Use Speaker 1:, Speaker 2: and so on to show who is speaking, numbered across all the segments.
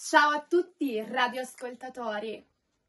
Speaker 1: Ciao a tutti radioascoltatori!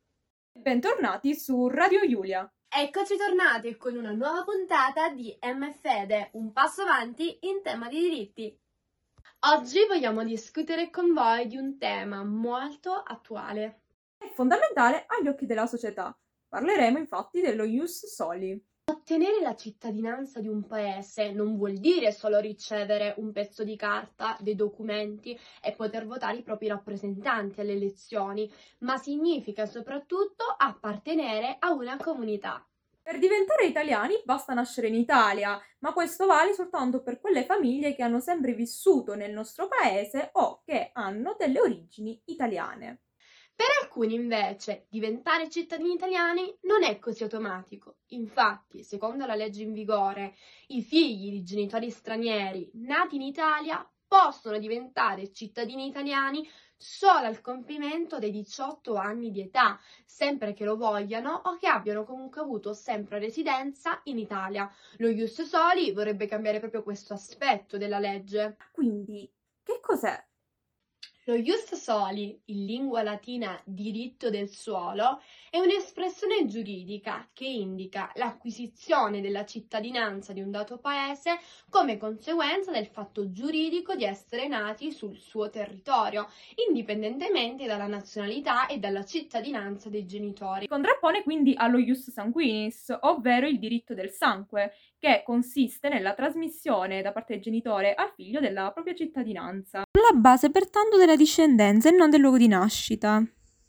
Speaker 2: Bentornati su Radio Giulia.
Speaker 1: Eccoci tornati con una nuova puntata di MFede, un passo avanti in tema di diritti. Oggi vogliamo discutere con voi di un tema molto attuale.
Speaker 2: È fondamentale agli occhi della società. Parleremo infatti dello ius soli.
Speaker 1: Ottenere la cittadinanza di un paese non vuol dire solo ricevere un pezzo di carta, dei documenti e poter votare i propri rappresentanti alle elezioni, ma significa soprattutto appartenere a una comunità.
Speaker 2: Per diventare italiani basta nascere in Italia, ma questo vale soltanto per quelle famiglie che hanno sempre vissuto nel nostro paese o che hanno delle origini italiane.
Speaker 1: Per alcuni invece diventare cittadini italiani non è così automatico. Infatti, secondo la legge in vigore, i figli di genitori stranieri nati in Italia possono diventare cittadini italiani solo al compimento dei 18 anni di età, sempre che lo vogliano o che abbiano comunque avuto sempre residenza in Italia. Lo ius soli vorrebbe cambiare proprio questo aspetto della legge.
Speaker 2: Quindi, che cos'è?
Speaker 1: Lo ius soli, in lingua latina diritto del suolo, è un'espressione giuridica che indica l'acquisizione della cittadinanza di un dato paese come conseguenza del fatto giuridico di essere nati sul suo territorio, indipendentemente dalla nazionalità e dalla cittadinanza dei genitori.
Speaker 2: Si contrappone quindi allo ius sanguinis, ovvero il diritto del sangue, che consiste nella trasmissione da parte del genitore al figlio della propria cittadinanza, sulla base pertanto della discendenza e non del luogo di nascita.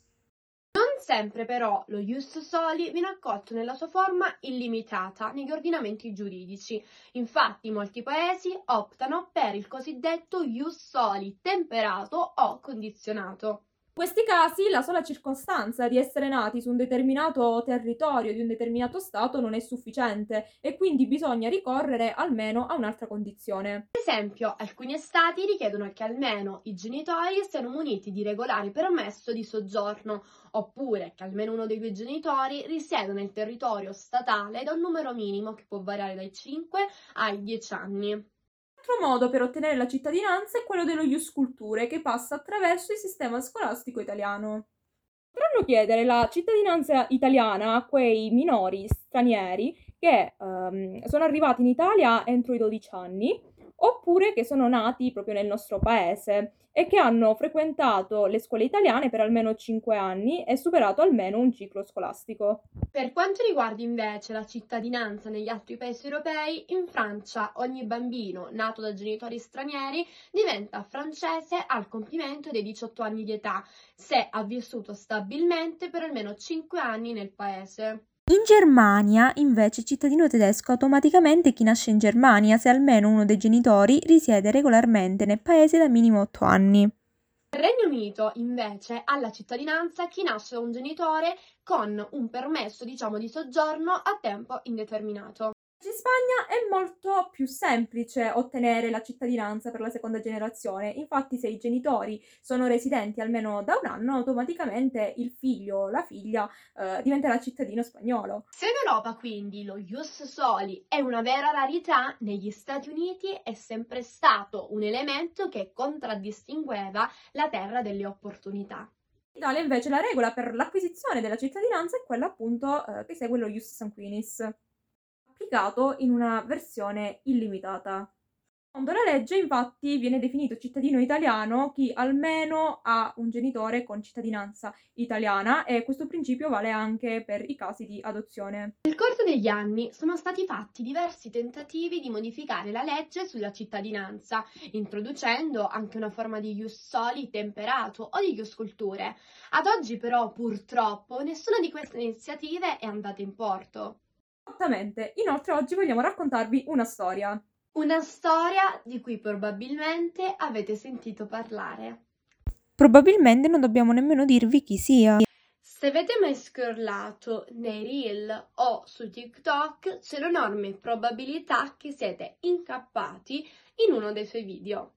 Speaker 1: Non sempre però lo ius soli viene accolto nella sua forma illimitata negli ordinamenti giuridici. Infatti molti paesi optano per il cosiddetto ius soli temperato o condizionato.
Speaker 2: In questi casi la sola circostanza di essere nati su un determinato territorio di un determinato stato non è sufficiente e quindi bisogna ricorrere almeno a un'altra condizione.
Speaker 1: Ad esempio, alcuni stati richiedono che almeno i genitori siano muniti di regolare permesso di soggiorno, oppure che almeno uno dei due genitori risieda nel territorio statale da un numero minimo che può variare dai 5 ai 10 anni.
Speaker 2: Altro modo per ottenere la cittadinanza è quello dello ius culturae, che passa attraverso il sistema scolastico italiano. Potranno chiedere la cittadinanza italiana a quei minori stranieri che sono arrivati in Italia entro i 12 anni, oppure che sono nati proprio nel nostro paese e che hanno frequentato le scuole italiane per almeno 5 anni e superato almeno un ciclo scolastico.
Speaker 1: Per quanto riguarda invece la cittadinanza negli altri paesi europei, in Francia ogni bambino nato da genitori stranieri diventa francese al compimento dei 18 anni di età, se ha vissuto stabilmente per almeno 5 anni nel paese.
Speaker 3: In Germania, invece, è cittadino tedesco automaticamente chi nasce in Germania se almeno uno dei genitori risiede regolarmente nel paese da minimo 8 anni.
Speaker 1: Nel Regno Unito, invece, ha la cittadinanza chi nasce da un genitore con un permesso, di soggiorno a tempo indeterminato.
Speaker 2: In Spagna è molto più semplice ottenere la cittadinanza per la seconda generazione, infatti se i genitori sono residenti almeno da un anno, automaticamente il figlio o la figlia diventerà cittadino spagnolo.
Speaker 1: Se in Europa quindi lo ius soli è una vera rarità, negli Stati Uniti è sempre stato un elemento che contraddistingueva la terra delle opportunità.
Speaker 2: In Italia invece la regola per l'acquisizione della cittadinanza è quella appunto che segue lo ius sanguinis, applicato in una versione illimitata. Secondo la legge, infatti, viene definito cittadino italiano chi almeno ha un genitore con cittadinanza italiana e questo principio vale anche per i casi di adozione.
Speaker 1: Nel corso degli anni sono stati fatti diversi tentativi di modificare la legge sulla cittadinanza, introducendo anche una forma di ius soli temperato o di ius culturae. Ad oggi però, purtroppo, nessuna di queste iniziative è andata in porto.
Speaker 2: Esattamente. Inoltre oggi vogliamo raccontarvi una storia.
Speaker 1: Una storia di cui probabilmente avete sentito parlare.
Speaker 3: Probabilmente non dobbiamo nemmeno dirvi chi sia.
Speaker 1: Se avete mai scrollato nei reel o su TikTok, c'è l'enorme probabilità che siete incappati in uno dei suoi video.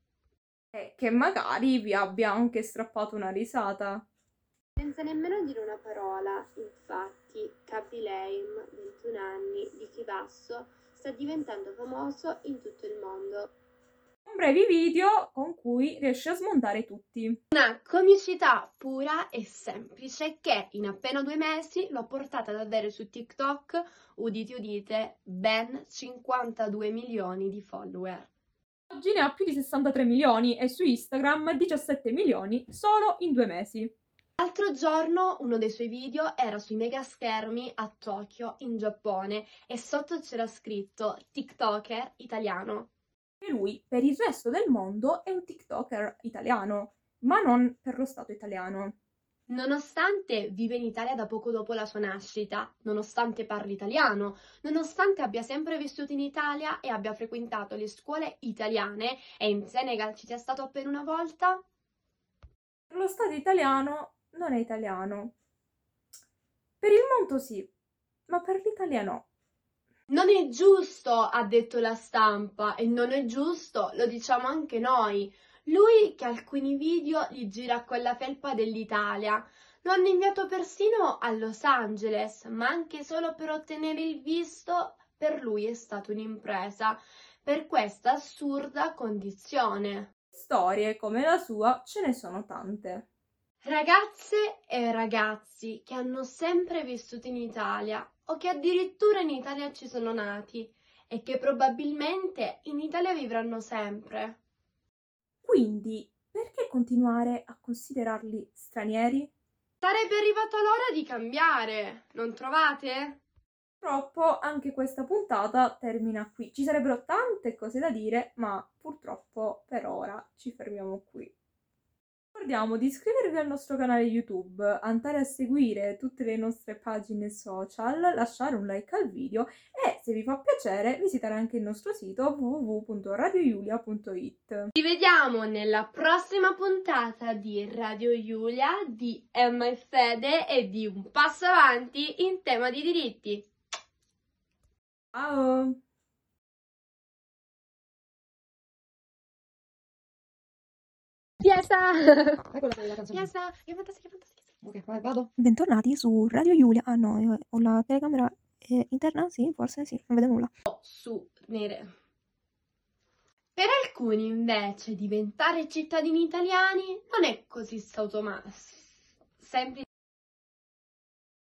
Speaker 2: E che magari vi abbia anche strappato una risata.
Speaker 1: Senza nemmeno dire una parola, infatti, Kaby Lame, 21 anni, di Chivasso, sta diventando famoso in tutto il mondo.
Speaker 2: brevi video con cui riesce a smontare tutti.
Speaker 1: Una comicità pura e semplice che in appena 2 mesi l'ho portata ad avere su TikTok, udite udite, ben 52 milioni di follower.
Speaker 2: Oggi ne ha più di 63 milioni e su Instagram 17 milioni solo in 2 mesi.
Speaker 1: L'altro giorno uno dei suoi video era sui mega schermi a Tokyo, in Giappone, e sotto c'era scritto TikToker italiano.
Speaker 2: E lui, per il resto del mondo, è un TikToker italiano, ma non per lo Stato italiano.
Speaker 1: Nonostante vive in Italia da poco dopo la sua nascita, nonostante parli italiano, nonostante abbia sempre vissuto in Italia e abbia frequentato le scuole italiane e in Senegal ci sia stato appena una volta,
Speaker 2: Per lo Stato italiano non è italiano. Per il mondo sì, ma per l'Italia no.
Speaker 1: non è giusto, ha detto la stampa, e non è giusto, lo diciamo anche noi. Lui che alcuni video li gira con la felpa dell'Italia. Lo hanno inviato persino a Los Angeles, ma anche solo per ottenere il visto per lui è stata un'impresa, per questa assurda condizione.
Speaker 2: Storie come la sua ce ne sono tante.
Speaker 1: Ragazze e ragazzi che hanno sempre vissuto in Italia o che addirittura in Italia ci sono nati e che probabilmente in Italia vivranno sempre.
Speaker 2: Quindi, perché continuare a considerarli stranieri?
Speaker 1: Sarebbe arrivata l'ora di cambiare, non trovate?
Speaker 2: Purtroppo anche questa puntata termina qui. Ci sarebbero tante cose da dire, ma purtroppo per ora ci fermiamo qui. Ricordiamo di iscrivervi al nostro canale YouTube, andare a seguire tutte le nostre pagine social, lasciare un like al video e, se vi fa piacere, visitare anche il nostro sito www.radiojulia.it.
Speaker 1: Ci vediamo nella prossima puntata di Radio Giulia, di Emma e Fede e di Un Passo Avanti in tema di diritti.
Speaker 2: Ciao!
Speaker 1: Fiesta!
Speaker 3: Ecco la canzone.
Speaker 1: Fiesta! Che fantastica, fantastica.
Speaker 3: Ok, vai, vado. Bentornati su Radio Giulia. Ah no, io ho la telecamera interna, sì, forse sì, non vedo nulla.
Speaker 1: Su nere. Per alcuni invece diventare cittadini italiani non è così semplice.